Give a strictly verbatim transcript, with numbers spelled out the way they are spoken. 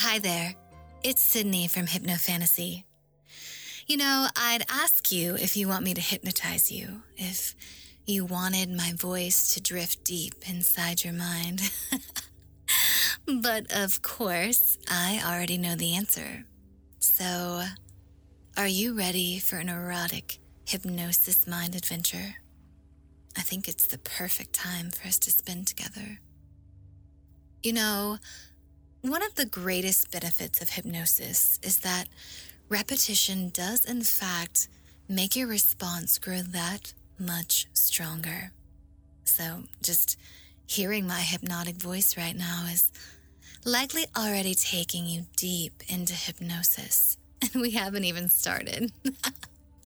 Hi there, it's Sydney from HypnoFantasy. You know, I'd ask you if you want me to hypnotize you, if you wanted my voice to drift deep inside your mind. But of course, I already know the answer. So, are you ready for an erotic hypnosis mind adventure? I think it's the perfect time for us to spend together. You know, one of the greatest benefits of hypnosis is that repetition does in fact make your response grow that much stronger. So just hearing my hypnotic voice right now is likely already taking you deep into hypnosis, and we haven't even started.